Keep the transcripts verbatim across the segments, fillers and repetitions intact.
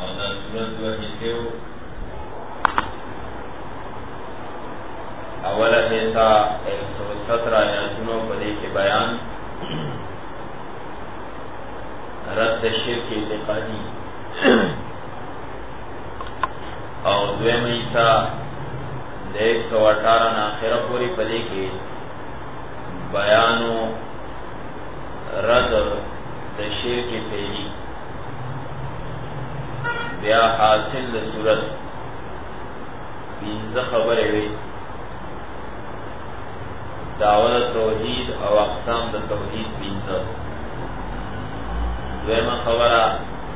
او دا سورت دو حصے اولا حصہ ایک سو سترہ آیاتونو پدے کے بیان رد شرک اعتقادی اور دویم حصہ ایک سو اٹھارہ ناخرہ پوری پدے کے بیانو رد شرک فعلی بیا حاصل د صورت پینځه خبرې وي دعوت توحید او اقسام د توحید پینځه دویمه خبره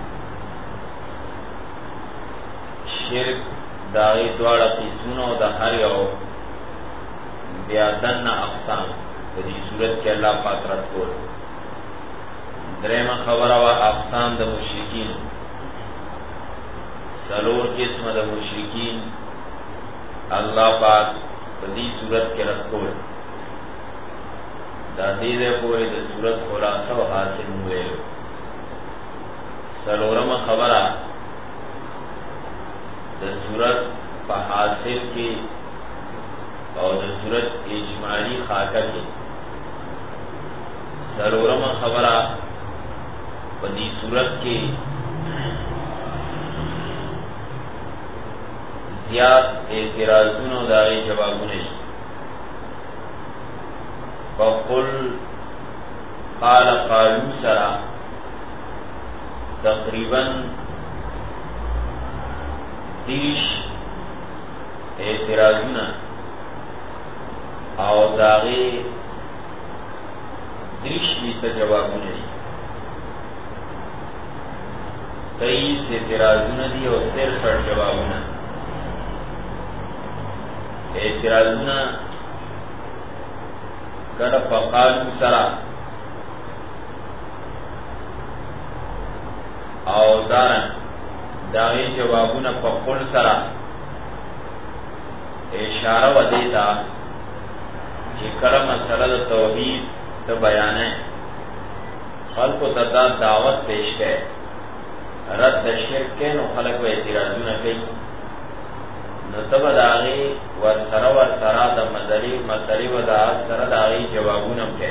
شرک داغی دواړه قسمونه او د هر یو بیا دنه اقسام په دې صورت کې الله پاک رد کول دریمه خبره وا اقسام د مشرکین سلور قسم د مشرکین الله پاک په دې صورت کې رد کول دا دې ده په دې صورت خلاصه او حاصل وې سلورمه خبره د صورت په حاصل کې او د صورت اجمالی خاکه کې سلورمه خبره په دې صورت کې زیاد اعتراضونو داغی جوابونه فقل قال قالو سرا تقریبا دیش اعتراضونه او داغی دیش بیتا جوابونه تیس اعتراضونه دی او تیر سر جوابونه اعتراضونه کله فقالو سرا او دارن داغی جوابونه فقل سرا اشاره و دیتا چه کله مسئله د توحید ته بیانه خلقو ته دا دعوت پیش کړي رد شرک کې نو خلق و اعتراضونه کوي نو تبا داغی ور سره ور سره د مذری مسری و دا سره داغی جوابونه کوي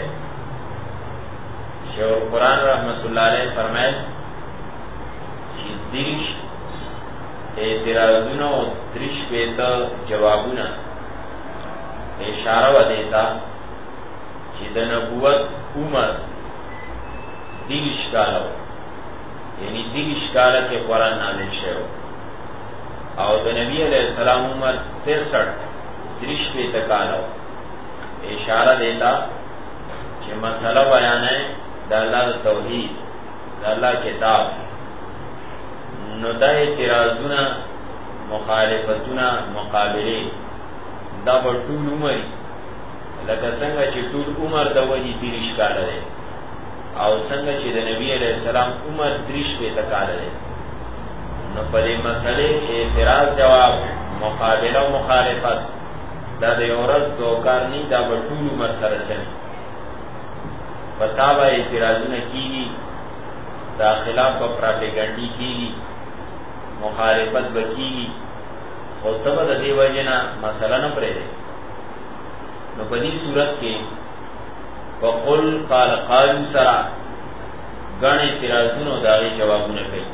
شیخ قرآن رحمت الله علیه فرمایي چې دیش اعتراضونه او درش پیدا جوابونه اشاره و دیتا چې د نبوت عمر دیش کالو یعنی دیش کاله کې قرآن نازل شوی او د نبی علیہ السلام عمر ترسٹھ درش پیدا کالو اشاره دیتا چې مسئله بیان ہے د الله توحید د الله کتاب نو دا اعتراضونه مخالفتونه مقابله دا په ټول عمر لکه څنګه چې ټول عمر د وحی تیرش کاله دی او څنګه چې د نبی علیہ السلام عمر درش پیدا کاله دی نو په دې مسئله اعتراض جواب مقابله او مخالفت دا د اورز دوکار نه دا په ټول عمر سره چلی پتاوه اعتراضونه کیږي دا خلاف په پراپګاندا کیږي مخالفت بکیږي او تبه د دې وجنه مثلا نه پرې نو په دې صورت کې وقل قال قالوا سرا غنه اعتراضونو داغي جوابونه کوي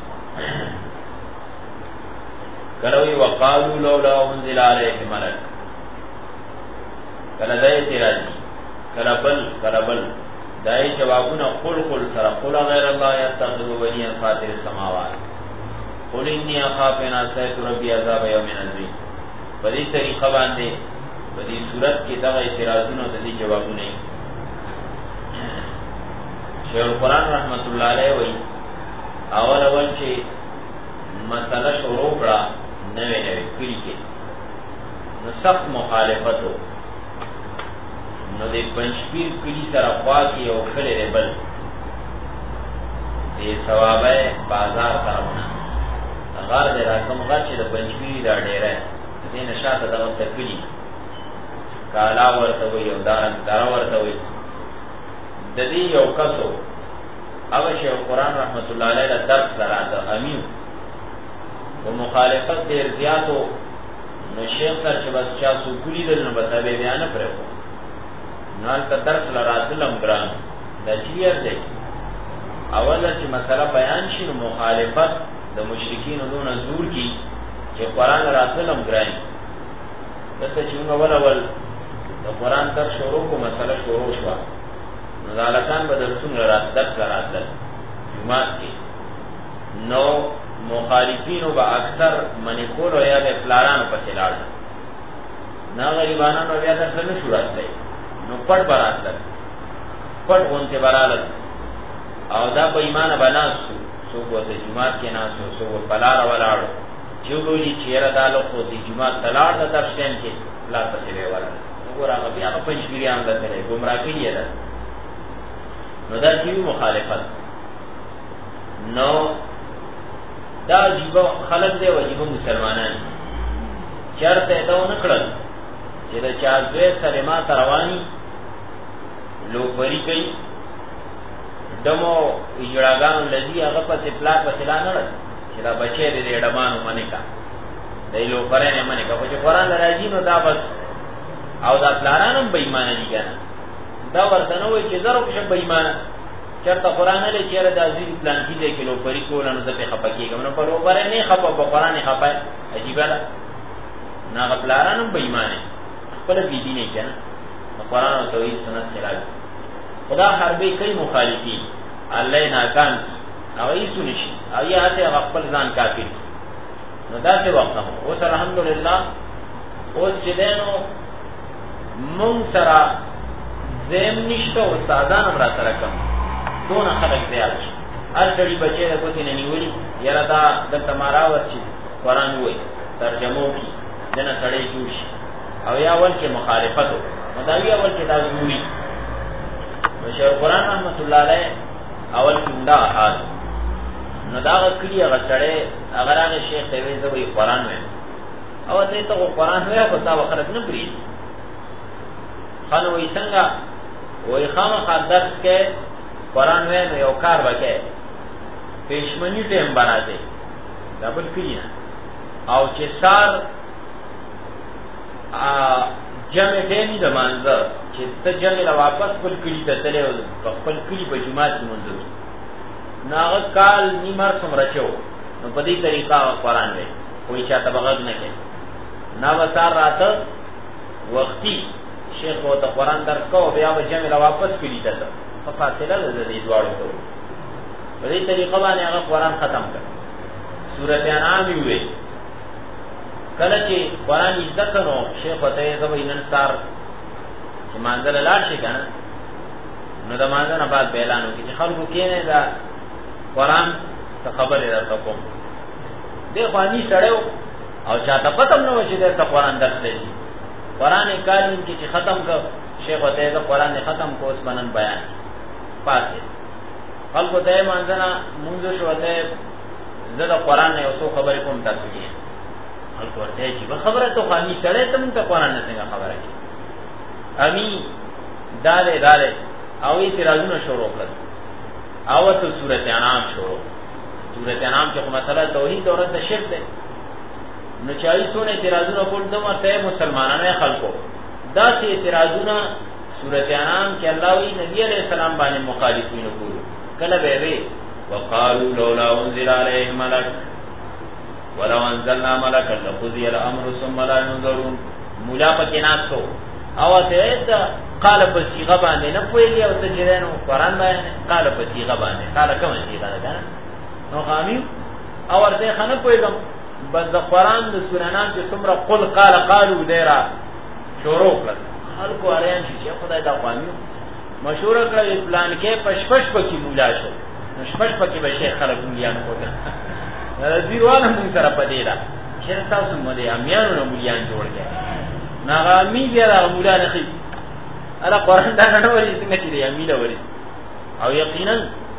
کروي وقالوا لولا انزل عليه ملك کله دا اعتراض کله بل کله بل دای جوابونه قل قل سرا قل غیر الله يتخذ وليا فاطر السماوات قل انی اخاف ان عصیت ربی عذاب یوم عظیم په دې طریقه باندې په دې صورت کې دا اعتراضونه د دې جوابونه شیخ قرآن رحمت الله علیه وی اول اول چې مسله شروع کړه نوې نوې کړي کې نو سخت مخالفت نو دې پنځپیر کړي سره خوا کې او خلې ربل دې ثوابه بازار طرفونه غار دې راکم غار چې د پنځپیر دا ډېره دې نشاته دغه تکړي کالا ورته وي او دارن دار ورته وي د دې یو کسو او شیخ قرآن رحمت الله علیه درس سره د امین و مخالفت ډیر زیاتو نو شیخ سره چې بس چا سوکولی دل نو بتاوی بیا نه پرې کو نال ته درس لراتلم ګران د چیر دی اول چې مسله بیان شي نو مخالفت د مشرکین دون زور کی چې قران راتلم ګران دته چې موږ اول اول د قران تر شروع کو مسله شروع شو نو ځالکان به درسونه راتل راتل جمعه کې نو مخالفینو با اکثر منی کول او یا د پلارانو په چلاړ نه غریبانو بیا درته نه شو راتلی نو پټ براتل پټ اونته برالل او دا به ایمان بناسو سو کوته جمعه کې ناسو سو بلار ولاړو چې وګوري چیرې دالو خو د جمعه تلاړ د درشن کې لا پسې ویل وګوره بیا په پنځګریان د تلې گمراه کړی ده نو دا چې مخالفت نو دا جیبه خلق دی وجیبه مسلمانان چرته دا ونکړل چې دا چا زوی سلمہ رواني لو پری کوي دمو یړاګانو لذي هغه په پلا په چلان نه چې دا بچي دې ډمانو باندې کا دای لو پرې نه باندې کا چې قرآن راځي نو دا بس او دا پلانانم بې ایمان دي کنه دا ورته نو چې زرو کې بې ایمان چرته قرآن له چیرې د ازي پلان کې دې کلو پری کولانو ته په خپکیږم نو په لوبره نه خپه په قرآن خپه عجیب ده نه غپلارانم بې ایمان خپل دې دي نه کنه قرآن او توحید سنت خلاف خدا حربی کوي مخالفین الله ناکام او یې سنشي او یې هته خپل ځان کافر نو دا څه وخت هو اوس الحمدلله اوس چې دینو مون سره زم نشته او استادان هم را سره کوم دون خلق زیات شي هر ډېری بچي د کوتي نه نیولي یاره دا د تمارا ورچی قرآن وای ترجمه کی دنه سړی جوړ شي او یا ول کې مخالفت مداوی اول کې دا ضروري شیخ قرآن رحمت الله علیه اول کې دا حال نو دا کلی هغه سره اگر هغه شیخ ته وی زوی قرآن وای او ته ته قرآن وای په تا وخت نه پری خانو وی څنګه وای خامہ قدرت کې قرآن وای نو یو کار وکړي پېشمنی ته هم بناځي دا بل کلی او چې سار ا جمع دینی د مانزه چې ته جمع لا واپس خپل کلی ته تلې او خپل کلی په جمعه کې منځو ناغه کال نیمار څومره چو نو په دې طریقه قرآن وای کوئی چاته بغض نه کوي نا وسار راته وختي شیخ او ته قرآن درس کو بیا به جمع لا واپس کلی ته په فاصله د دې دواړو کوي په دې طریقه باندې هغه قرآن ختم کړ سورۃ انعام وی کله چې قرآن عزت نو شیخ وته زوی نن سار چې مانځل لاړ شي کنه نو دا مانځه نه بعد اعلان وکړي چې خلکو کې نه دا قرآن څه خبره راته کوم دې خواني سړیو او چاته پته نو چې دا قرآن درس دی قرآن کریم کې چې ختم کړ شیخ وته دا قرآن ختم کو اوس بنن بیان پاتې خلکو ته مانځه نه مونږ شوته زه دا قرآن نه اوسو خبرې کوم تاسو کې ورته چې خبره ته خاني سره ته مونږ ته قرآن نه څنګه خبره کی امي داله داله او یې ترازونه شروع کړل او ته سورۃ انعام شروع سورۃ انعام چې کومه مثلا توحید او رد شرک ده نو چای سونه ترازونه کول دمه ته مسلمانانه خلکو دا چې ترازونه سورۃ انعام کې الله وی نبی علیہ السلام باندې مخالفین وکړو کله به وی وقالوا لولا انزل عليه ملك ولو انزلنا ملكا لقضي الامر ثم لا ينظرون مولا پکې ناسو او ته قال بصيغه باندې نه پويږي او ته جنو قرآن باندې قال بصيغه باندې قال کوم صيغه ده نو غامي او ورته خنه پويګم بس د قرآن د سورانان چې څومره قل قال قالوا دیرا شروع کړ خلکو اړین چې خدای دا غامي مشهور کړی پلان کې پشپش پکې مولا شو پشپش پکې به شیخ خلک مولیان کوته دیوانه مون سره پدې دا چې تاسو مو دې امیانو نو مولیان جوړ کړي ناغامی بیا دا مولا نه خي اره قرآن دا نه وري څنګه چې دی امیله وري او یقینا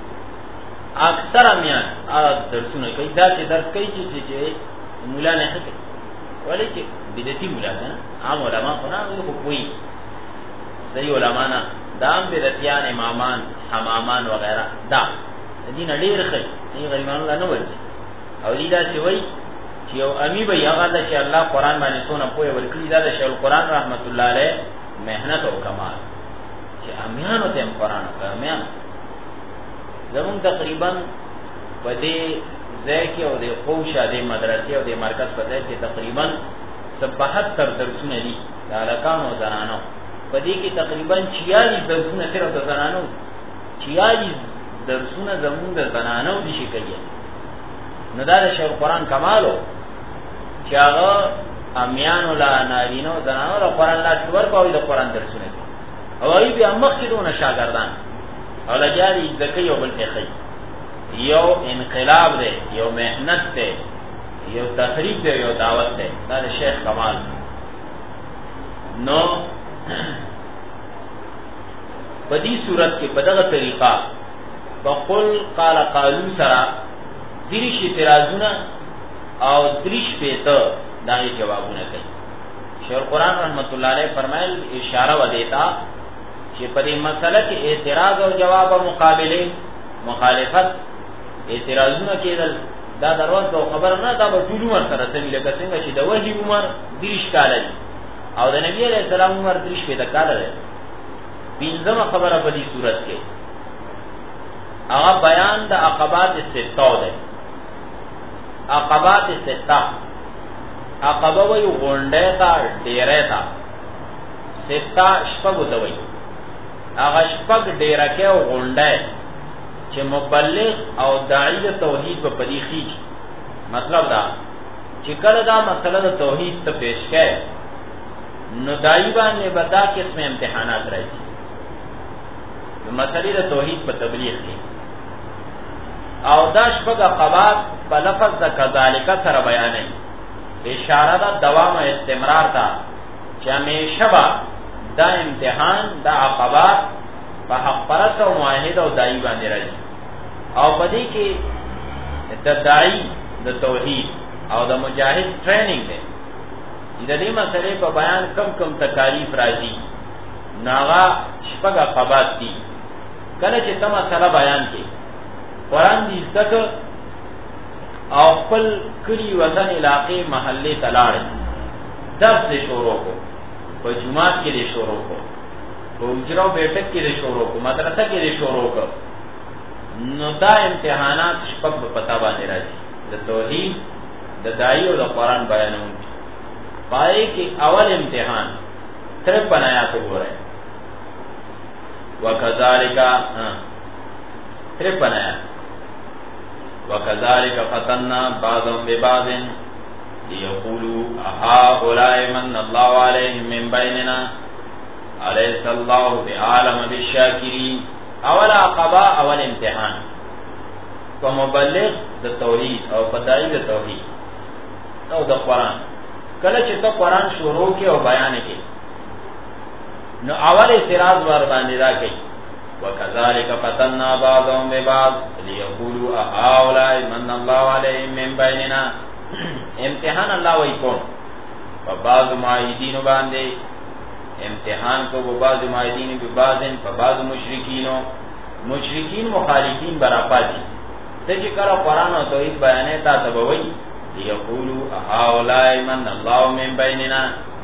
اکثر امیان ا درسونه کوي دا چې درس کوي چې چې مولا نه خي ولې چې بدعتي مولا نه عام علما خو نه خو کوي صحیح علما نه دام بدعتيان امامان حمامان وغیرہ دا دین ډیر خي دې غریبانو نه ورته او لیدا چې وای چې یو امی به هغه د چې الله قران باندې څونه پوهه ورکړي دا د شیخ القران رحمت الله علیه مهنت او کمال چې امیانو ته قران کامیان زمون تقریبا په دې ځای کې او د خوشا د مدرسې او د مرکز په ځای کې تقریبا بهتر درسونه دي د الکانو او زنانو په دې کې تقریبا چھیالیس درسونه صرف د زنانو چھیالیس درسونه زمون د زنانو دي شي کوي نو دا د شیخ القران کمالو چې هغه امیانو لا نارینو زنانو له قران لا څور کوي د قران درسونه او ای بیا مخکې شاګردان او لجاري ذکر یو بل تخی یو انقلاب دی یو مهنت دی یو تحریک دی یو دعوت دی دا د شیخ کمال نو په دې صورت کې په دغه طریقه بقول قال قالو سرا دریش اعتراضونه او دریش پیته دغه جوابونه کوي شیخ القران رحمت الله علیه فرمایل اشاره و دیتا چې په دې مسله کې اعتراض او جواب او مقابله مخالفت اعتراضونه کېدل دا دروازه او خبر نه دا به ټول عمر سره سمې لکه څنګه چې د وحي عمر دریش کال دی او د نبی علیہ السلام عمر دریش پیدا کال دی پنځمه خبره په دې صورت کې هغه بیان د عقبات سته ده عقبات سته عقبه وی غونډه تا ډیره تا سته شپږ دوی هغه شپږ ډیره کې او غونډه چې مبلغ او داعی د توحید په پدیخي مطلب دا چې کله دا مسله د توحید ته پیش کړي نو داعی باندې بدا قسم امتحانات راځي نو مسلې د توحید په تبلیغ کې او دا شپږ عقبات په لفظ د کذالک سره بیانې اشاره دا دوام او استمرار تا چې همیشه با دا امتحان دا عقبات په حق پرست او موحد او داعی باندې راځي او په دې کې د داعی د توحید او د مجاهد ټریننګ دی د دې مسلې په بیان کم کم تکالیف راځي ناغا شپږ عقبات دي کله چې تم مسله بیان کې قرآن دې ذکر او خپل کلی وطن علاقې محلې تلاړ درس دې شروع کو په جمعات کې دې شروع کو په اجرا بیٹک کې دې شروع کو مدرسه کې دې شروع کو نو دا امتحانات شپږ په پتا باندې راځي د توحید د داعی او د قرآن بیانونه پای کې اول امتحان تر پنایا کو ګورئ وکذالک تر پنایا وكذلك فتنا بعضهم ببعض ليقولوا أهؤلاء من الله عليهم من بيننا أليس الله بعالم بالشاكرين اول عقبہ اول امتحان کو مبلغ د توحید او پدای د توحید او د قرآن کله چې ته قرآن شروع کې او بیان کې نو اول اعتراض ور باندې راکې وكذلك فتنا بعضهم ببعض ليقولوا أهؤلاء من الله عليهم من بيننا امتحان الله ويكون فبعض معاهدين باندې امتحان کو بعض معاهدين ببعض فبعض مشرکین مشرکین مخالفین برابر دي چې کله قرآن او توحید بیانې تا تبوي ليقولوا أهؤلاء من الله من بيننا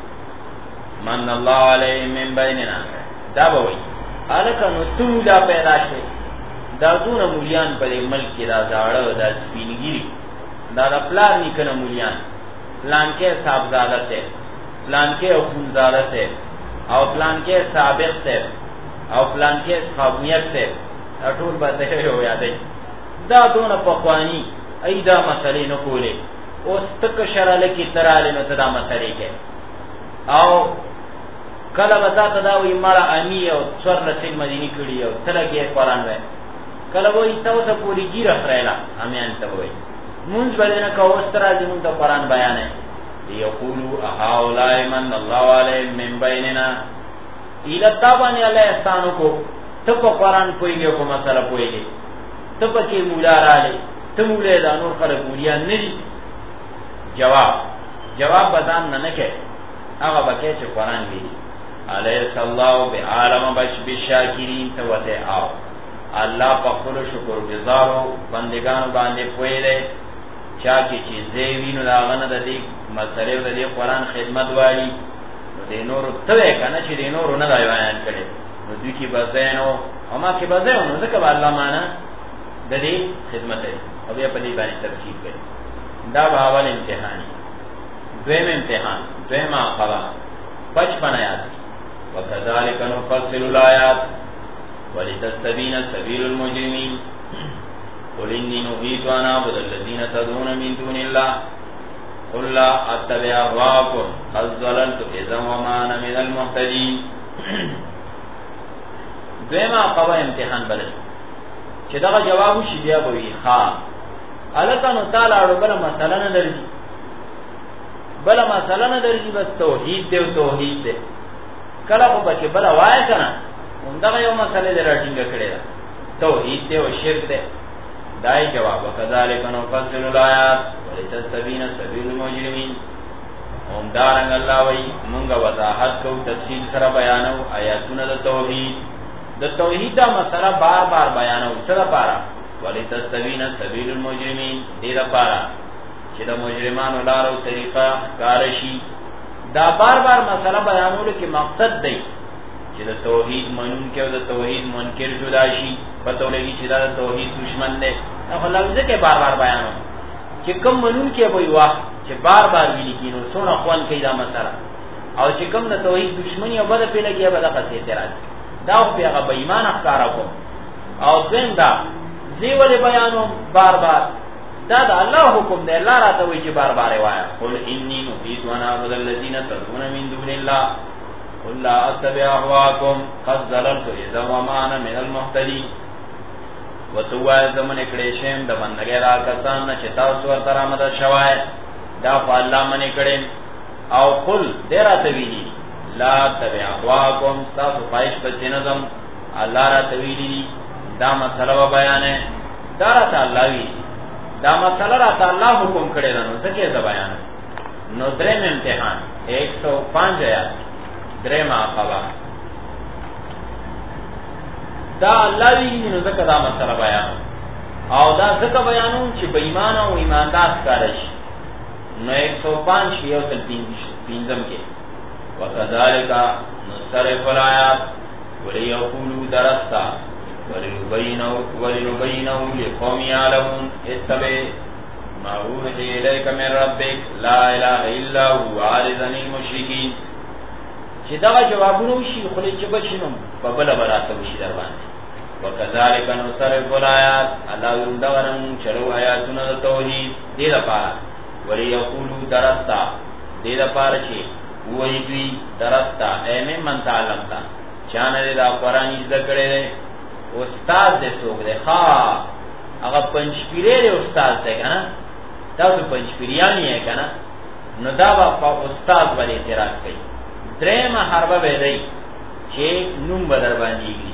من الله عليهم من بيننا دا بوي الکه نو تو دا پیدا شي دا دونه مولیان په ملک کې دا زاړه دا سپینګری دا د پلان نکنه مولیان پلان کې صاحبزاده ته پلان کې اخونزاده ته او پلان کې سابق ته او پلان کې خامیت ته ټول به ته یو یادې دا دونه پخوانی ایدا مسلې نه کولې اوس تک شراله کې تراله نو دا مسلې کې او کله وتا تداوی مړه امی او څور لسل مدینی کړي او تلګي قرآن وای کله وای تاسو پوری ګیره خړېلا امیان ته وای مونږ باندې نه کوستر راځي ته قرآن بیان دی یقولوا اهؤلاء من الله علیهم من بیننا اله تابانی علی استانو کو ته په قرآن کویږي او په مسله کویږي ته په کې مولا راځي ته مولا د انور خلک مولیان نه دي جواب جواب بدان نه نه کې هغه بکې چې قرآن ویلي علیس اللہ بعالم بش بشاکرین توتے آو اللہ پا خل شکر گزارو بندگان باندے پوئے دے چا کې چې زیوینو دا غنه د دې مسلې د دې قران خدمت والی د نور ته کنه چې د نور نه دی بیان کړي نو دوی کې بزینو اما کې بزینو ځکه الله معنا د دې خدمت دی او بیا په دې باندې تفصیل کړي دا به اول امتحان دویم امتحان دویم عقبہ پچپن آیات وکذالک نفصل الآیات ولتستبین سبیل المجرمین قل انی نهیت ان اعبد الذین تدعون من دون الله قل لا اتبع اهواءکم قد ضللت اذا وما انا من المهتدین دویم عقبہ امتحان بل چې دا جواب شي بیا وي ها الکانو تعالی ربنا مثلا نه درځي بل مثلا نه درځي بس توحید دی توحید دی کله خو به بل وای کنه دا یو مسله دراټینګ کړي توحید دی او شرک دی دای جواب وکذالک نفصل الآیات ولتستبین سبیل المجرمین هم دارنګ الله وای مونږه وضاحت کو تفصیل سره بیانو آیاتونه د توحید د توحید دا مسله بار بار بیانو سره پارا ولتستبین سبیل المجرمین دې لپاره چې د مجرمانو لار او طریقه کارشي دا بار بار مسله بیانولو کې مقصد دی چې د توحید منون کې او د توحید منکر جدا شي پته ولګي چې دا د توحید دشمن دی هغه لفظ کې بار بار بیانو چې کوم منون کې وي واه چې بار بار ویل کینو څونه خوان کوي دا مسله او چې کوم د توحید دشمنی او بده په لګي به دغه اعتراض دا خو هغه به ایمان ښکارا کو او څنګه زیول بیانو بار بار دا د الله حکم دی الله راته وی چې بار بار وایا قل انی نهیت ان اعبد الذین تدعون من دون الله قل لا اتبع اهواءکم قد ضللت اذا وما انا من المهتدین وتوا زمن کړي شیم د باندې را کسان چې تاسو ورته آمد شوای دا په الله باندې کړي او قل دراته ویلی لا اتبع اهواءکم تاسو پایش په جنزم الله را تویلی دا مسله بیانې دا راته الله وی دا مسله راته الله حکم کړی نو څه کې دا بیان نو دریم امتحان ایک سو پانچ آیات دریم عقبہ دا الله وی نو ځکه دا مسله بیان او دا ځکه بیانون چې بې ایمان او ایماندار کارش نو ایک سو پانچ یو تل پینځم کې وکذالک نصرف الآیات وليقولوا درستا ولنبينه ولنبينه لقوم يعلمون اتبع ما أوحي إليك من ربك لا إله إلا هو عارض عن المشركين چې دا جوابونه وشي خو چې بچینو په بل براته وشي در باندې وکذالک نصرف الآیات الله یندورن چلو آیاتونه د توحید دې لپاره وليقولوا درستا دې لپاره چې وایي دوی درستا ایمه من تعلم تا چانه دا قرآن ذکر دی استاد دې څوک دی ها هغه پنځپیری دی استاد دی کنه تاسو پنځپیریان یې کنه نو دا په استاد باندې اعتراض کوي درېم حربه به دی چې نوم بدل باندېږي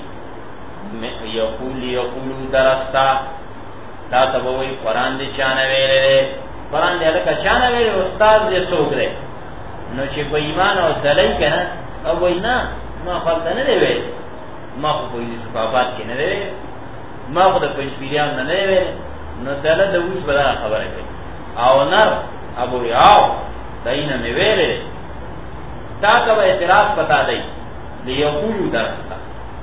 یقول یقول درستا دا ته وایي قرآن دې چانه ویلې قرآن دې لکه چانه ویلې استاد دې څوک دی نو چې په ایمان او دلای کنه او وینا ما خپل نه دی ویل ما خو په دې صفات کې نه دی ما خو د پنځپیریان نه دی نو دله د اوس بل خبره کوي او نر ابو یاو داینه مې ویلې تا ته اعتراض پتا دی لیقولو درستا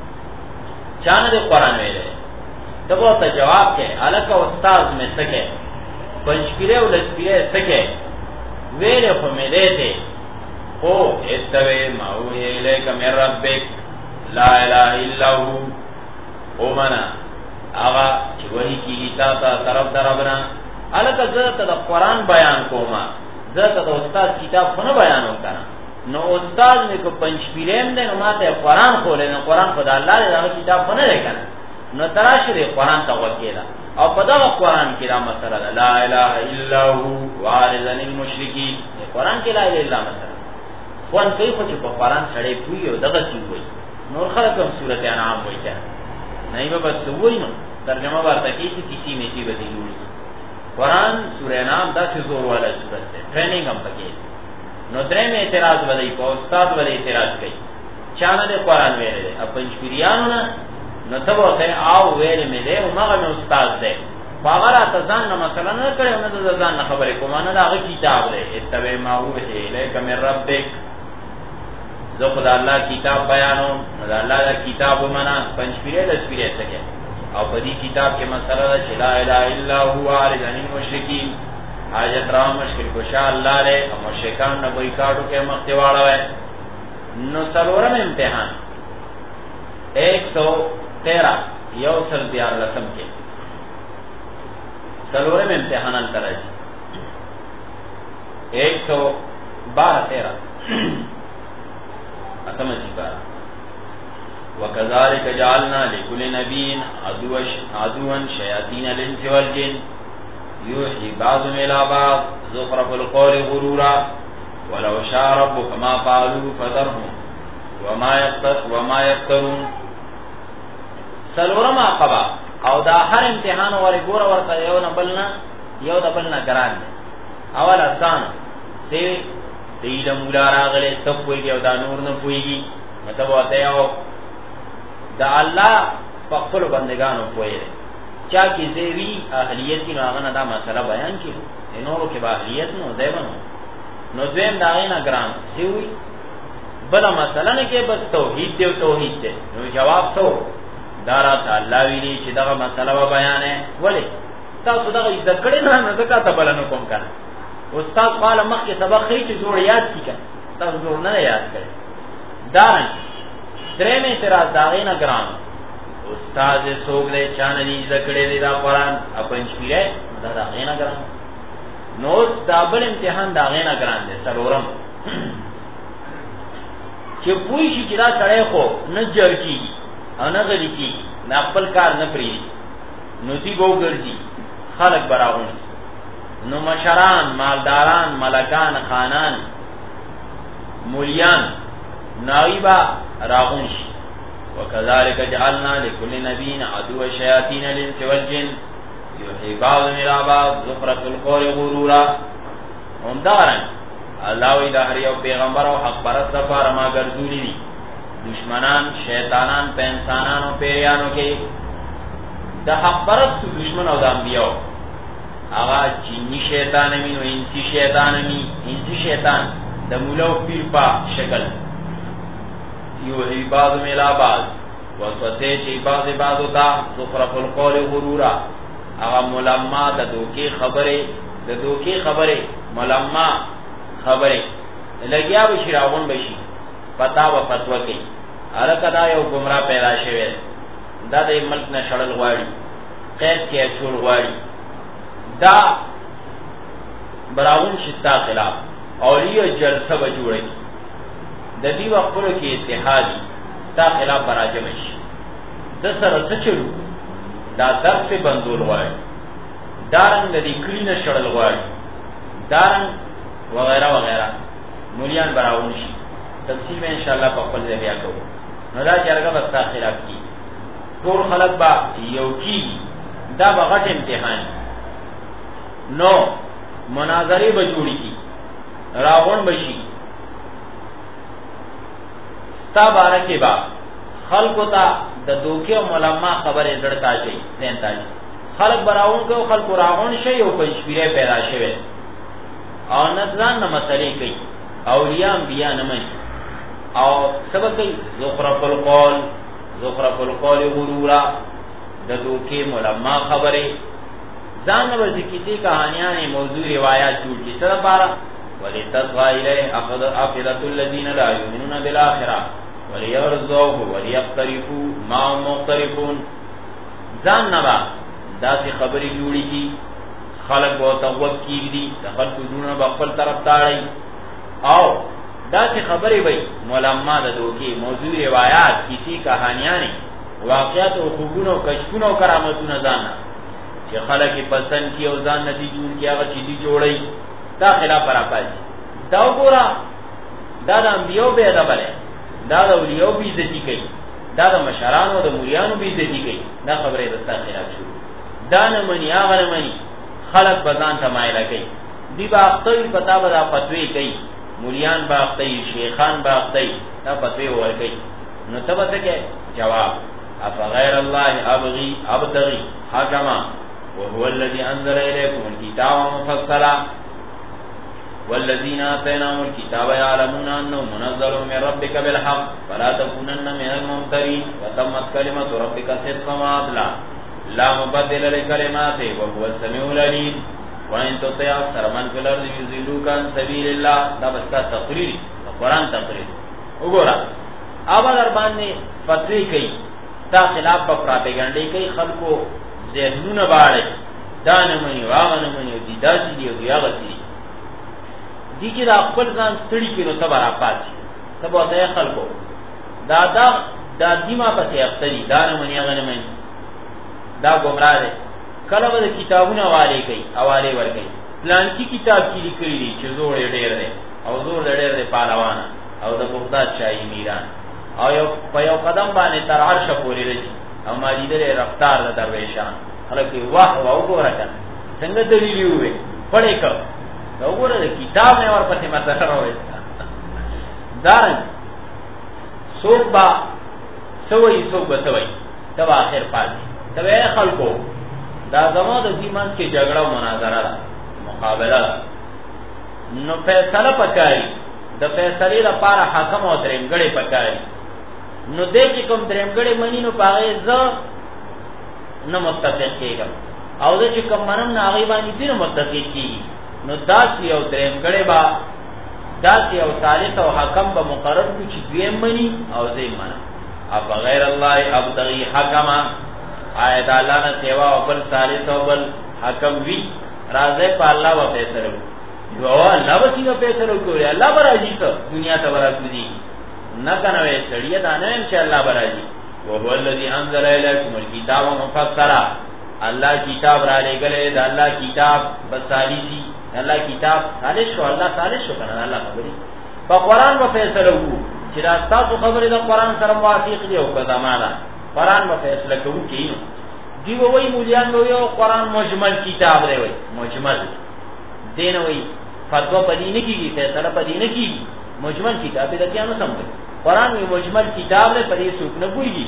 چانه د قرآن ویلې دغه ته جواب کې الکه استاد مې سکه پنځپیری او لسپیری سکه ویلې خو مې دې او اتبع ما اوحي اليك من ربك لا اله الا هو او منا اغا چې وਹੀ کیږي تا ته طرف دربنا الکه زه ته د قرآن بیان کوما زه ته د استاد کتاب خو نه بیان وکړم نو استاد مې کو پنځپیریم دې نو ماته قرآن خولې نو قرآن خدای الله دې کتاب خو نه لیکل نو تراشه دې قرآن ته وکیلا او په دا قرآن کې دا مسله لا اله الا هو وارض عن المشرکین قرآن کې لا اله الا الله وان کوي خو چې په قرآن سره پوي او دغه څه وایي نور خلک هم سورته انعام وایي نه یې به بس وایي نو ترجمه ورته کوي چې کسی میتی بدی وایي قرآن سورہ انعام دا څه زور والا سورته ده ټریننګ هم پکې نو درې می اعتراض ولې په استاد ولې اعتراض کوي چانه د قرآن ویلې په پنځپیریانو نه نو ته وته او ویلې مې ده او مغه مې استاد ده فاغرا تزان مثلا نه کړي نه د ځان خبرې کوم نه دا کتاب دی اتبع ما اوحي الیک من ربک زه خدای الله کتاب بیانوم دا الله دا کتاب ومنه پنځپیره د سپیره څخه او په دې کتاب کې مسله ده چې لا اله الا هو عارض عن المشرکین حاجت را مشکل کوشا الله له او مشرکان نه بایکاټو کې مخته واړوي نو څلورم امتحان ایک سو تیرہ یو سل دیار لسم کے څلورم امتحان التراج ایک سو بارہ تیرہ اتم جی بارہ وَكَذَلِكَ جَعَلْنَا لِكُلِّ نَبِيٍّ عَدُوًّا شَيَاطِينَ الْإِنسِ وَالْجِنِّ يُوحِي بَعْضُهُمْ إِلَى بَعْضٍ زُخْرُفَ الْقَوْلِ غُرُورًا وَلَوْ شَاءَ رَبُّكَ مَا فَعَلُوهُ فَذَرْهُمْ وَمَا يَفْتَرُونَ سلورم عقبہ او دا هر امتحان ور ګور ورته یو نه بلنا یو د بلنا ګران اول آسان دی دی د مولا راغله تپوي او دا نور نه پويږي مطلب وته یو دا الله په خپل بندگانو پوي چا کی زیوی اهلیت کی راغنه دا مسله بیان کړي نورو کې باهلیت نو دیونو نو دیم دا نه ګران سیوی بل مسله نه کې بس توحید دی توحید دی نو جواب تو دارا الله ویلی چې دا مسله و بیان ہے ولی تاسو دا ذکر نه نه ځکه ته بل نه کوم کنه استاد قال مخکې سبق هیڅ جوړ یاد کی کنه تاسو جوړ نه یاد کړئ دا درې مې تر ازاغې نه ګرام استاد سوګ دې چان دې ذکر دې دا قرآن اپن شپیره دا دا غینا ګرام نو دابل امتحان دا غینا ګرام دې سرورم چې پوي شي چې دا سړی خو نه جړکی او نه غلی کی نه خپل کار نه پری نو دی وو ګرځي خلق براون نو مشران مالداران ملکان خانان مولیان نائبا راغون شي وكذلك جعلنا لكل نبي عدوا شياطين الانس والجن يوحي بعضهم الى بعض زخرف القول غرورا هم دارن الله وی دا هر یو پیغمبر او حق پرست لپاره ما ګرځولي دي دشمنان شیطانان په انسانانو پیرانو کې د حق پرست دشمن او د انبیاء هغه جنی شیطان می او انسی شیطان می انسی شیطان د مولو پیر په شکل یوحی بعض ملا بعض وسوسه چی بعض بعضو تا زخرف القول غرورا اغا ملما دا دوکی خبره دا دوکی خبره ملما خبره لگیا بشی راغون بشی پتا و فتوه کی ارکا دا یو گمراه پیدا شوه دا دا ملک نشڑل غواری قید کی اچول غواری دا براغون شتا خلاف اولیو جلسه بجوڑی د دې وقفلو کې اتحادی تا خلاف براجم شي د سره څه چلو دا درس بندول غواړي دارن د دې کلینه شړل غواړي دارن وغیرہ وغیرہ مولیان براون شي تفصیل میں انشاءاللہ په خپل ځای بیا کوو نو دا جرګه بس تا خلاف کی ټول خلک با یو کی دا بغټ امتحان نو مناظره به جوړی کی راغون بشي تا بارکه با خلق تا د دوکه ملما خبره زړتا شي زنتا شي خلق براون کو خلق راغون شي او پنځپیره پیدا شوه او نظران نه مسلې کوي اولیاء انبیاء نه مني او سبب کوي زخرف القول زخرف القول غرورا د دوکه ملما خبره ځان ور ذکیتی کہانیاں موضوع روایت جوړ کی سره بارا ولتصغى الیه اخذ افئده الذين لا يؤمنون بالاخره وليرزوه وليقترفوا ما هم مقترفون ځان نبا داسې خبرې جوړي کی خلق او توبه کیږي د خلق دونه په طرف تاړي او داسې خبرې وي ملما د دوکي موضوع روایت کیسی کہانیاں واقعات او خوبونو او کشفونو او کرامتونو ځان چې خلک پسند کی او ځان ندي جوړ کی هغه چې دي جوړي دا خلاف را پاتې دا وګوره دا د انبیو به ادب لري دا د اولیاء به عزت کوي دا د مشرانو د مولیانو به عزت کوي دا خبره د تاسو خلاف شو دا نه منی هغه نه منی خلق بزان ته مایل کوي دی با خپل پتا به دا فتوی کوي مولیان با خپل شیخان با خپل دا فتوی ور کوي نو تبه څه جواب اف غیر الله ابغي ابتغي حکما وهو الذي انزل اليكم الكتاب مفصلا والذين آتيناهم الكتاب يعلمون انه منزل من ربك بالحق فلا تكونن من الممترين وتمت كلمة ربك صدقا وعدلا لا مبدل لكلماته وهو السميع العليم وان تطع اكثر من في الارض يضلوك عن سبيل الله. دا بس تقریر قرآن تقریر وګوره اب در باندې فتوی کوي تا خلاف په پراپګاندا کوي خلکو ذهنونه باړي دا نه مني واغ نه مني دي داسې دی او هغه دي دي چې دا خپل ځان ستړي کړي ته برابر پاتې ته به خلکو دا دا دا دیما پسې افتري دا نه مني هغه نه مني دا ګمراه دي. کله به کتابونه حواله کوي حواله ور کوي پلان کی کتاب کې لیکلي دي چې زور ډېر دی او زور ډېر دی پهلوان او د بغداد شاهي میران او یو په یو قدم باندې تر عرش پورې رسي او ما لیدل رفتار د درویشان خلک واه واه وګوره کنه څنګه دلیل وي پړې کړه دا وګوره کتاب نه ور پته ماته راوي دارن صوبا سوي صوبا سوي تبا اخر پاتې تبه خلکو دا زمو د ایمان کې جګړه او مناظره ده مقابله ده نو فیصله پکاري د فیصلې لپاره حاکم او درېمګړې پکاري نو دې چې کوم درېمګړې منی نو پاره ز نه متفق کېږم او دې چې کوم منم نه هغه باندې دې متفق کېږي نو داسې او درېمګړې با داسې او ثالث او حاکم به مقرر کړي چې دویم منی او دې منم اب غیر الله ابتغي حکما آیت الله نه سیوا او بل ثالث او بل حکم وی راځي په الله و فیصله یو الله به څنګه فیصله کوي الله به راځي ته دنیا ته ورسېږي نه کنه وې سړی دا نه ان شاء الله به راځي. وهو الذي انزل اليكم الكتاب مفصلا الله کتاب را لګلې دا الله کتاب بصالحي الله کتاب صالح شو الله صالح شو کنه الله خبري په قران په فیصله وو چې دا تاسو خبره د قران سره موافق دی او کدا معنا قران په فیصله کوي کینو دی وای مولیان نو یو قران مجمل کتاب دی وای مجمل دین وای فتوا پدې نه کیږي فیصله پدې نه کیږي مجمل کتاب دې ته نه سمجھ قران یو مجمل کتاب دی پدې څوک نه کوي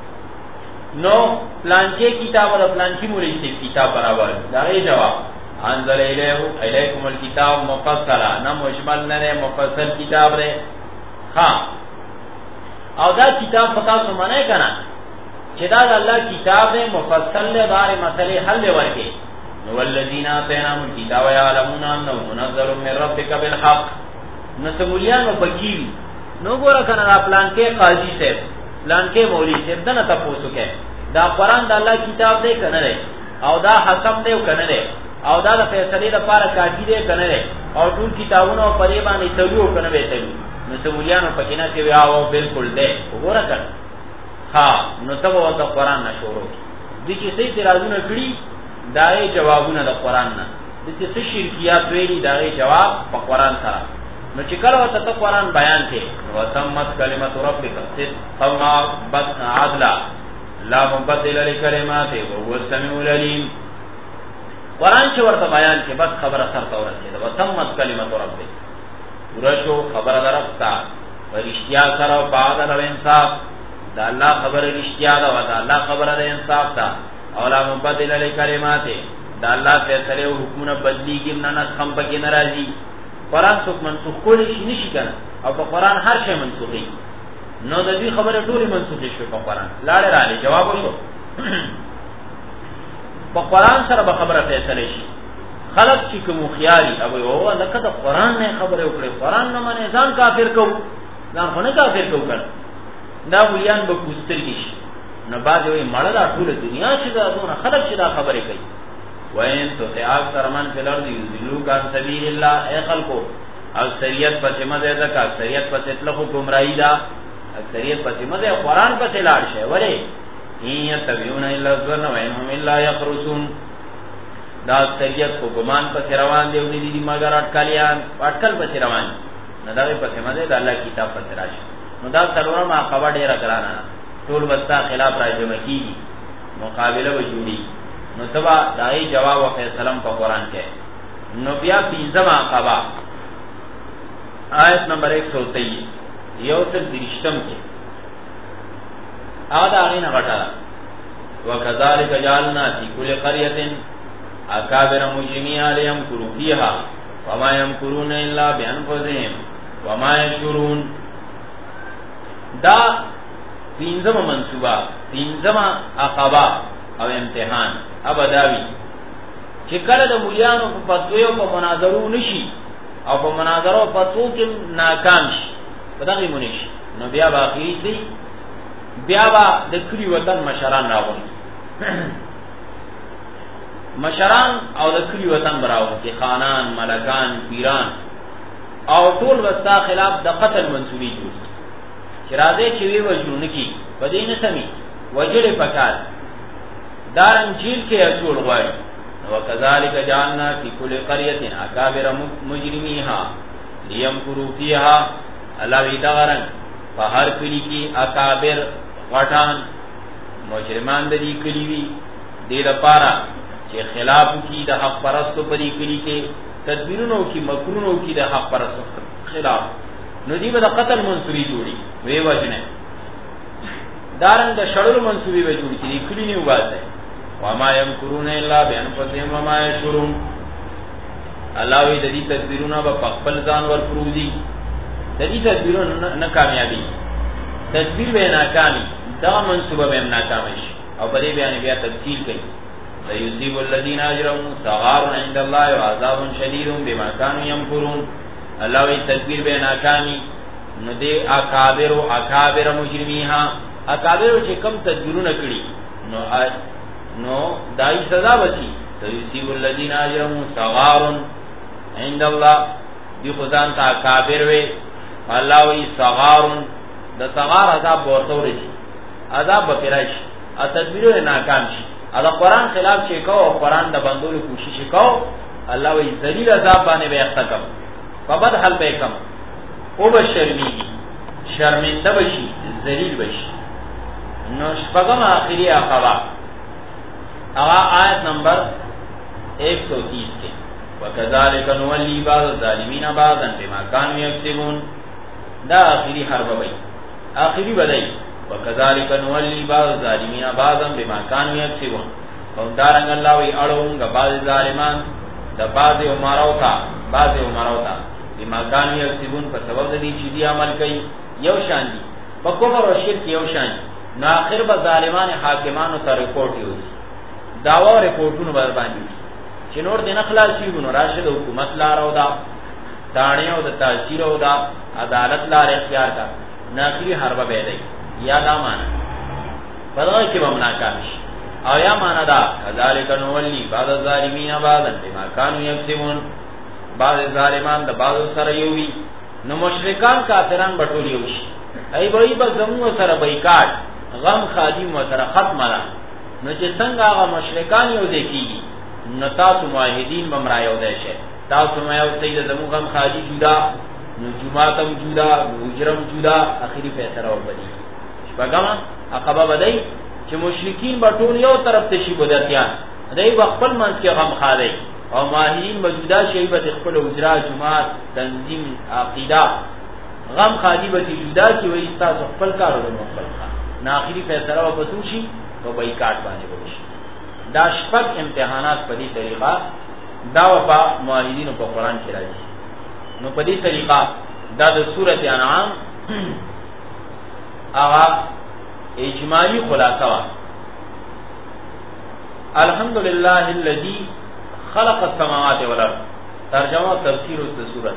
نو پلان کې کتاب او پلان کې مولوی سے کتاب برابر دا یې جواب انزل الیه الیکم الکتاب مفصلا نه مجمل نه مفصل کتاب دی ها او دا کتاب پتا سو منه کنه چې دا الله کتاب دی مفصل له بارے مسئله حل ورکي نو الذين آتيناهم الكتاب يعلمون انه منزل من ربك بالحق نو سمولیان وبکی نو ګور کنه پلان کې قاضي صاحب پلان کې مولوی صاحب دنه تاسو کې دا قران د الله کتاب دی کنه او دا حکم دی کنه او دا د فیصله لپاره کافی دی کنه او ټول کتابونو په دې باندې تلو کنه به تلو نو سمولیان په کې نه کې واو بالکل دی وګور کنه ها نو تبو د قران نشورو دي چې سې ترازونه کړی دای جوابونه د قران نه د چې څه شرکیات ویلي دای جواب په قران سره نو چې کله وته ته قران بیان کې وتمت کلمت ربک صدقا عدلا لا مبدل لکلماته وهو السميع العليم قران چې ورته بیان کې بس خبره سره ورسېده وتمت کلمت ربک ورشو خبره درستا ورشتیا سره او عادل او انصاف دا الله خبره رښتیا ده او دا الله خبره ده انصاف ده او لا مبدل لکلماته دا الله فیصله او حکمونه بدلیږي نه نه کم پکې ناراضي قران څوک منسوخ کولی شي نشي کنه او په قران هر شی منسوخي نو د دې خبره ټولې منسوخې شو په قران لاړه راځي جواب وشو په قران سره به خبره فیصله شي خلق چې کوم خیالي او هو لکه د قران نه خبره وکړي قران نه باندې ځان کافر کو ځان خو نه کافر کو کړ دا ولیان به کوسترګي شي نو بعد وي مړه دا ټول دنیا چې دا دونه خلق چې دا خبره کوي وین تو ته اکثر من فی الارض یذلوک عن سبیل الله ای خلقو اکثریت پس مزه ده کا اکثریت پس اطلاق گمراهی دا اکثریت پس مزه قران پس لاړ شي ولی هی تبیون الا ظن و انهم الا یخرسون دا اکثریت کو ګمان پس روان دی ونی دي مگر اٹکلیان اٹکل پس روان نه دا پس مزه ده الله کتاب پس راشي نو دا څلورم عقبه ډیره کرانا ټول وستا خلاف راځم کی مقابله وجودي نو تبا دای جواب او فیصله په قران کې نو بیا پنځم عقبه آیت نمبر ایک سو تیئیس یو تل درشتم کې ادا غین غټا وکذالک جعلنا فی کل قريه اکابر مجرمیها لیمکروا فیها وما یمکرون الا بانفسهم وما یشعرون. دا پینځم منصوبه، پینځم عقبه او امتحان ابداوی چې کله د مولیانو په فتوی او په مناظرو نشي او په مناظرو فتوو کې ناکام شي په دغه مونږ نو بیا باقی دي بیا با د کلی وطن مشران راغلي مشران او د کلی وطن براو کې خانان ملکان پیران او ټول وستا خلاف د قتل منسوبي جوړ چې راځي چې وی وجنون کی په دې نه سمي وجړې پکار دارن جیل کې اچول غواړي. وکذالک جعلنا فی کل قريه اکابر مجرمیها لیمکروا فیها. الله وی دغرن په هر کلی کې اکابر غټان مجرمان د دې کلی وی دې لپاره چې خلاف کی د حق پرستو په دې کلی کې تدبیرونو کی مکرونو کی د حق پرستو خلاف نو دی به د قتل منسوبي جوړي وی وجنه دارن د شړلو منسوبي وی جوړي چې کلی نه واسه وما يمكرون الا بانفسهم وما يشعرون. الله وی د دې تدبیرونو په خپل ځان ور پروزي د دې تدبیرونو نه کامیابی تدبیر به ناکامی دا منسوبه به ناکامش او په دې بیان بیا تفصیل کوي. سيصيب الذين اجرموا صغار عند الله وعذاب شديد بما كانوا يمكرون. الله وی تدبیر به ناکامی نو دې اکابر او اکابر مجرمیها اکابر چې کم تدبیرونه کړی نو نو دای سزا بچی. سيصيب الذين اجرموا صغار عند الله دی خدان تا اکابر وی الله وی صغار د صغار عذاب ورته ورشي عذاب بکرای شي ا تدبیر ناکام شي ا قرآن خلاف چې کو او قرآن د بندولو کوشش کو الله وی ذلیل عذاب باندې به اختکم په بد حال به کم او به شرمی شرمنده بشي ذلیل بشي. نو شپږم اخیری عقبه هغه آیت نمبر ایک سو تیس کې وکذالک نولی بعض الظالمین بعضا بما كانوا یکسبون. دا اخیری حرب وای اخیری بدای وکذالک نولی بعض الظالمین بعضا بما كانوا یکسبون. او دارنګ الله وی اړوم غ بعض ظالمان د بعض عمرو تا بعض عمرو تا بما كانوا یکسبون په سبب د دې چې دی عمل کوي یو شان دي په کفر او شرک یو شان دي. نو اخر به ظالمان حاکمانو ته ریپورت یوي داوا ریپورتونو بر باندې چې نور د نخلاص شي نو راشد حکومت لار او دا داړې او د تاثیر او دا عدالت لار اختیار کا ناخری حرب به دی یا دا معنا پدای کې به ناکام شي او یا معنا دا کذالک نولی بعض الظالمین بعضا بما كانوا یکسبون. بعض ظالمان د بعض سره یوي نو مشرکان کافران بټول یو شي ای وای به زمو سره بایکاټ غم خادم و سره ختم را نو چې څنګه هغه مشرکان یو ځای کیږي نو تاسو موحدین بمرا یو ځای شئ تاسو مې یو ځای د زمو غم خادي جدا نو جماعتم جدا مجرم جدا اخیری فیصله وبدي. شپږم عقبه بدای چې مشرکین بټول یو طرف ته شي بدعتيان دای خپل منځ کې غم خادي او موحدین موجوده شي به خپل اجرا جماعت تنظیم عقیده غم خادي به جدا کی وای تاسو خپل کارونه خپل نه اخیری فیصله وبدوشي او بایکاټ باندې وشي. دا شپږ امتحانات په دې طریقه دا په موحدینو په قرآن کې راځي. نو په دې طریقه دا د سورته انعام هغه اجمالی خلاصه وا. الحمدلله الذي خلق السماوات والارض. ترجمه تفسیر د سورته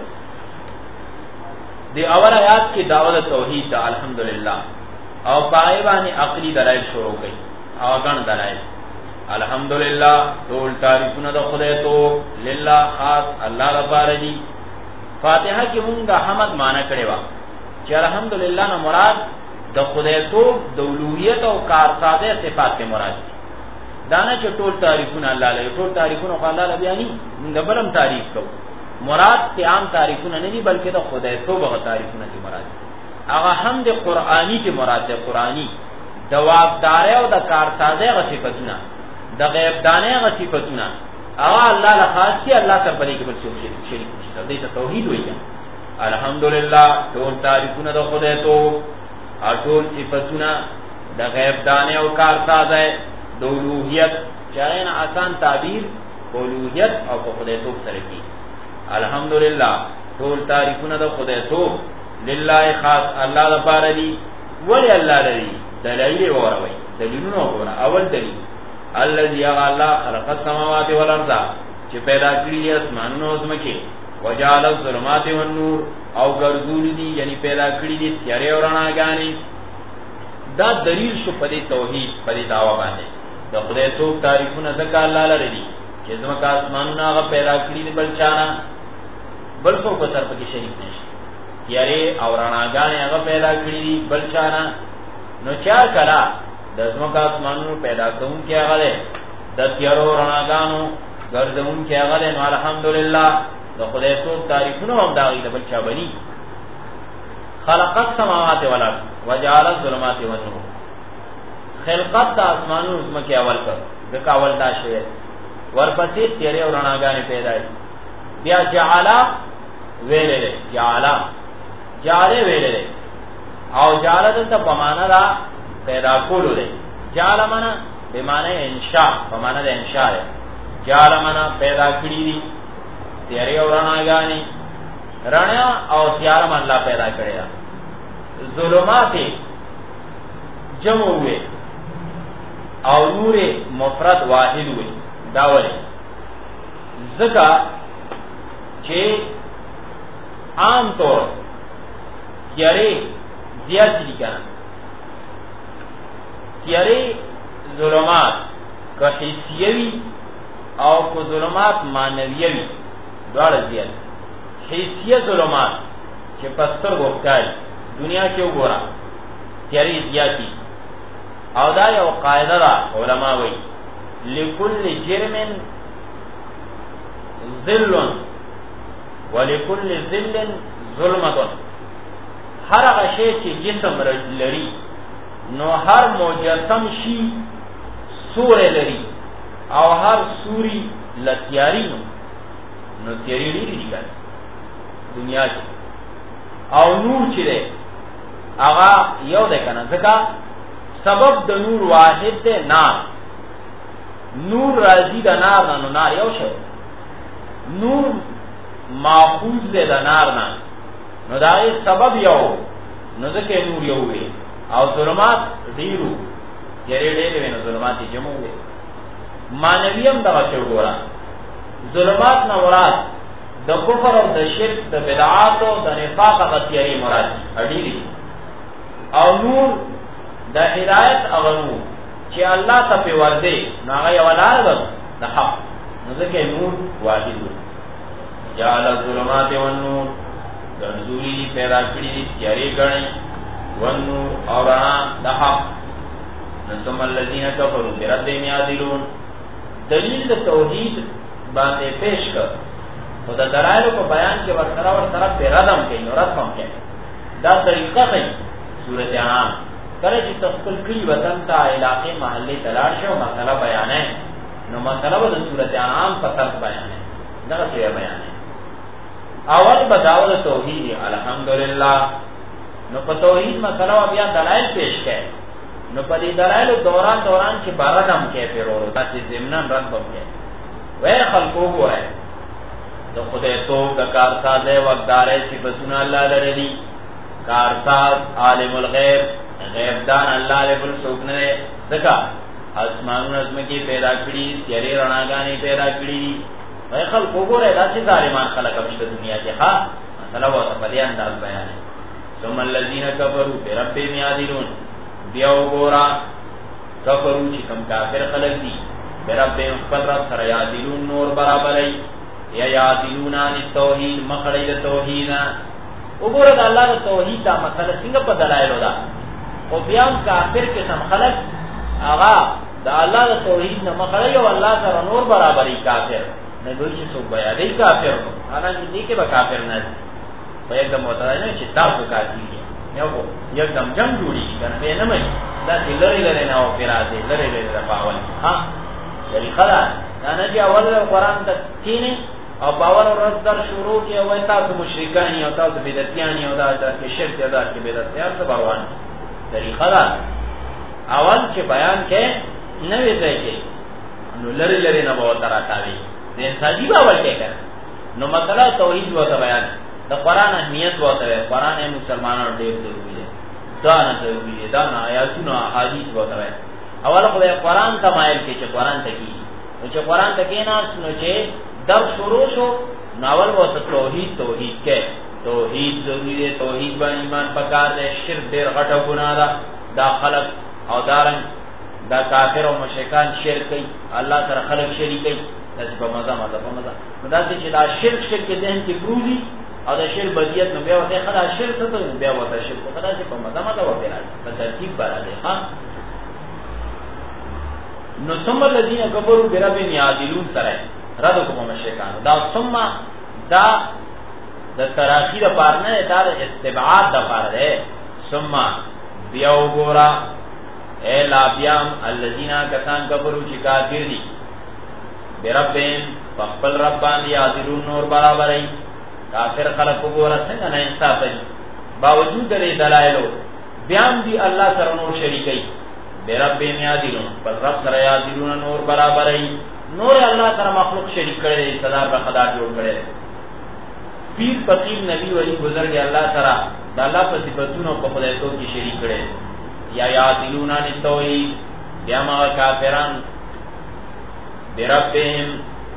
دی اول آیات کې دعوت توحید دا الحمدلله او پای باندې عقلی دلایل شروع کړي او غن دلایل. الحمدلله ټول تعریفونه د خدای ته لله خاص الله لپاره دي. فاتحه کې مونږه حمد معنا کړي وا چې الحمدلله نه مراد د خدای ته د اولوہیت او کارسازه صفات ته مراد دي. دانه چې ټول تعریفونه الله له ټول تعریفونه خو الله له بیانې موږ بلم تعریف کوو مراد ته عام تعریفونه نه دي بلکې د خدای ته به تعریفونه دي مراد. هغه حمد قرآنی کې مراد ده قرآنی دوابدار او د کارسازه صفاتونه د غیب دانه صفاتونه هغه الله له خاص دي الله سره بلې کې بل څه شریک نشته. دې ته توحید وایي. الحمدلله ټول تعریفونه د خدای ته او ټول صفاتونه د غیب دانه او کارسازه د اولوہیت چاہے آسان تعبیر اولوہیت او خدای توب سره کی. الحمدللہ ټول تعریفونه د خدای توب لله خاص الله لپاره دي. ولی الله لري دلایل وروي دلیلونه وره. اول دلیل الذي الله خلق السماوات والارض چې پیدا کړی اسمانونه او زمکه وجعل الظلمات والنور او ګرځول دي یعنی پیدا کړی دي تیارې او رڼاګانې. دا دلیل شو په دې توحید په دې دعوا باندې د خدای توب تعریفونه ځکه الله لري دي چې زمکه اسمانونه هغه پیدا کړی دي بل چانه بل څوک په طرف کې شریک نشي. تیارې او رڼاګانې هغه پیدا کړی دي بل چانه. نو چا کړه د زمکه اسمانونو پیدا کوم کې هغه ده د تیارو رڼاګانو ګرځون کې هغه ده. نو الحمدلله د خدای توب تعریفونه هم دا غي د بل چا بني. خلق السماوات والارض وجعل الظلمات والنور. خلقت د اسمانونو زمکه اول کړ ځکه اول دا شی ورپسې تیارې او رڼاګانې پیدا دي. بیا جعل ویلې جعل جعل ویلې او جعل د په معنا دا پیدا کولو دی. جعل معنا به معنی انشاء په معنا د انشاء دی. جعل معنا پیدا کړی دي تیارې او رڼاګانې. رڼا او تیار من الله پیدا کړی دا. ظلمات جمع ہوئے او نور مفرد واحد ہوئے. دا ولی ذکا چھے عام طور تیارے زیادی لکھنا تیارے ظلمات کا حیثیوی او کو ظلمات معنویوی دوار زیاد. حیثیت ظلمات چھے پستر گفتاری دنیا کیوں گورا تیاری زیادی او دا یو قاعده دا علماء وی لکل جرم ظل ولکل ظل ظلمت. هر غشی چې جسم لري نو هر مجسم شي سوره لري او هر سوري لتیاری نو نو تیاری لري دي دنیا کې. او نور چې ده هغه یو ده کنه ځکه سبب د نور واحد ده نار. نور راځي د نار نه نو نار یو شی. نور ماخوذ ده د نار نه نو دا سبب یو نو ځکه نور یو وي. او ظلمات ډیرو یری ډیرې نو ظلمات جمع وي. مانویم دغه څه وګوره ظلمات نه مراد د کفر او د شرک د بدعات او د نفاق غتیری مراد اړیږي. او نور د هدایت اغنو چې الله ته په ورده نو هغه یو لار ده د حق نو ځکه نور واحد دی. جعل الظلمات والنور ګرځولي پیدا کړی دي تیارې ګڼي والنور او رڼا د حق. ثم الذين كفروا بربهم يعدلون. دلیل د توحید باندې پیش کړ او د دلایل په بیان کې ورسره ورسره په ردم کې نو رقم کې دا طریقه کوي. سورته عام کله چې تخپل کلی وطن ته علاقې محلې تلاړ شو مسله بیانې نو مسله د سورته عام په طرف بیانې دا څه بیانې. اول بداول توحید الحمدلله نو په توحید مسله بیا دلایل پیش کړي. نو په دې دلایل دوران دوران کې بردم کې پیرورو تاسو زمنان رد وکړي. وای خلقو ګورئ د خدای توب د کارساز وقدارې چې بسونه الله لري. کارساز عالم الغیب غیب دان الله له بل څوک نه ځکه اسمانونو زمکه پیدا کړی تیارې رڼاګانې پیدا کړی. وای خلقو ګورئ داسې ظالمان خلک په دنیا کې ها مثلا وو په دې انداز بیان. ثم الذين كفروا بربهم يعدلون. بیا وګورا کفرو چې کوم کافر خلک دي بربهم خپل رب سره یعدلون نور برابرای یا یعدلون عن التوحید مخړی د توحید. وګوره د الله د توحید دا مسله څنګه په دلایل ودا او بیا کافر کې سم خلک هغه د الله د توحید نه مخړی او الله سره نور برابرای کافر نه دوی چې څو بیا دی کافر هغه دې کې به کافر نه په یوه متعین چې تاسو کافر دي یو یکدم جنگ جوړی کنه به نه مې دا لری لری نه او پیراته لری لری راپاول ها طریقه دا نه چې اول قرآن ته کینی او باور او رد در شروع کی او تاسو مشرکان او تاسو بدعتیان او دا د شرک او دا د بدعتیان څخه باور طریقه دا اول چې بیان کې نه وی ځای کې نو لری لری نه وو تر راځي دین سازی باور کې کړه نو مسله توحید وته بیان د قران اهمیت وته قران مسلمانانو ډېر ضروري دی دا نه ضروري دی دا نه آیاتونه احادیث وته اوله خو قران ته مایل کې چې قران ته کی نو چې قران ته کې نه نو چې در شروع شو ناول وته توحید توحید کې توحید ضروري دی توحید باندې ایمان پکار دی شرک ډېر غټه ګناه ده دا خلق او دارن دا کافر او مشرکان شرک کوي الله سره خلق شریک کوي داسې په مزه مزه په مزه نو دا چې دا شرک شرک کې ذهن کې پروزي او دا شرک بدیت نو بیا وته خلا شرک ته نو بیا وته شرک ته دا چې په مزه مزه وته راځي په ترتیب باندې ها نو ثم الذين كفروا بربهم يعدلون سره رد کوم مشرکان دا ثم دا د تراخیر پارنه دا استبعاد د پاره ثم بیا وګورا اے لابیام الذین کسان کفروا چې کافر دي بربهم فقبل ربان یادرون نور برابرای کافر خلق وګورا څنګه نه انصاف دي باوجود لري دلایلو بیان دی الله سره نور شریکای بربهم یادرون پر رب سره یادرون نور برابرای نور الله سره مخلوق شریک کړي صدا په خدا جوړ کړي پیر فقیر نبی ولی بزرگ الله سره د الله په صفاتونو په خدایتو کې شریک کړي یا یادلون عن التوحید یا ما کافران بربهم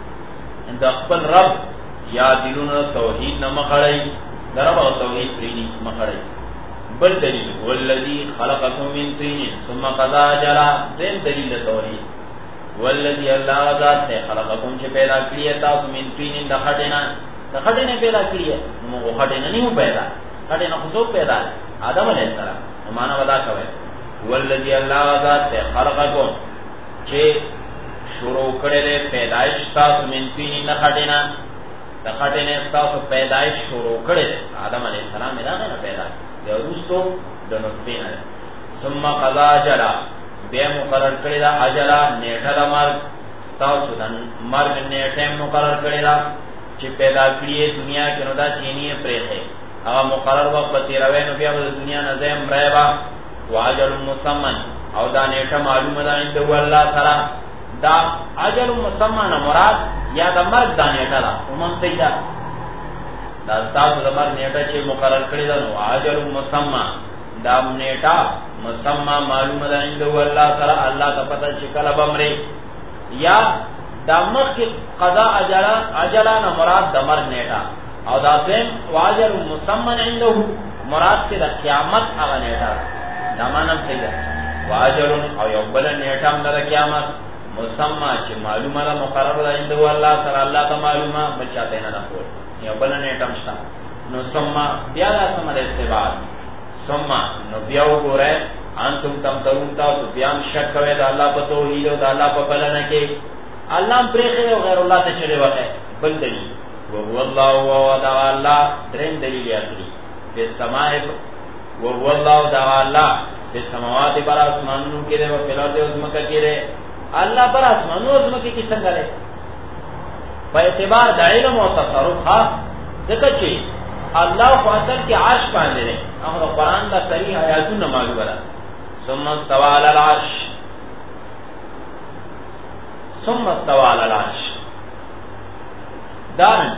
اند خپل رب یادلون توحید نه مخړی درب او توحید پریدي مخړی بل دلیل والذی خلقکم من طین ثم قضى اجلا دین دلیل توحید والذی الله ذات خلقکم چې پیدا کړی تاسو من طین د خټینا د خټینه پیدا کړی نو خټینه نه مو پیدا خټینه خو پیدا آدم علیہ السلام معنا ودا کوي والذی الله ذات خلقکم چې شروع کړل پیدائش تاسو من طین نه خټینا د خټینه تاسو پیدائش شروع کړل آدم علیہ السلام دا نه پیدا یو رستو د نطفه نه ثم قضا اجلا بیا مقرر کړی دا اجلا نیټه د مرګ تاسو د مرګ نیټه مقرر کړی دا چې پیدا کړی دنیا کې نو دا چینی پرېخه هغه مقرر وخت په تیروي نو بیا د دنیا نه زم رایبا واجل مسمن او دا نیټه معلومه ده چې الله تعالی دا اجل مسمن مراد یا د مرګ د نیټه ده ومن تیدا دا تاسو د مرګ نیټه چې مقرر کړی ده نو اجل مسمن دا نیټه مسمن معلومه ده چې الله تعالی الله ته پته چې کله بمره یا دا مخی قضا اجلا اجلا نا مراد دا مرگ نیٹا او دا دیم واجر مسمن عنده مراد سے دا قیامت اغا نیٹا دا مانم سیدہ واجر او یوبل نیٹا هم دا قیامت مسمن چه معلومه دا مقرر دا عنده اللہ سر اللہ تا معلومه بچاتے نا دا خور یوبل نیٹا مشتا نو سمم بیا دا سمد استباد سمم نو بیاو گو رہے انتم تم ترون تا تو بیام شک کوئے دا اللہ پا توحید دا اللہ پا بلنکے اللہ پریخے و غیر اللہ تے چلے وقت بل دلیل وهو اللہ و دعا اللہ درین دلیل اخری فی السماء وهو اللہ دعا اللہ فی السماوات بر آسمانوں کے رہے و فی الارض عظمکہ کے رہے اللہ بر آسمانوں عظمکہ کی سنگا رہے با اعتبار دا علم و تصرف خواہ ذکر چی اللہ خواصل کے عرش پاندے رہے اخر قرآن دا صریح آیاتون معلوم رہا ثم استوى على العرش ثم استوى على العرش دارن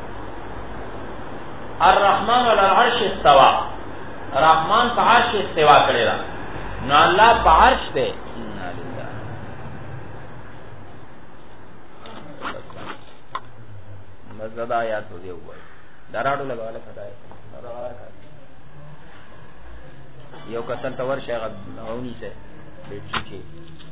الرحمن على العرش استوى رحمان پا عرش استوا کرے رہا نو اللہ پا عرش دے مزدہ آیات ہو دے ہوا دراڑو لگا والا خدای یو قتل تور شیخ اونی سے بیٹھی کے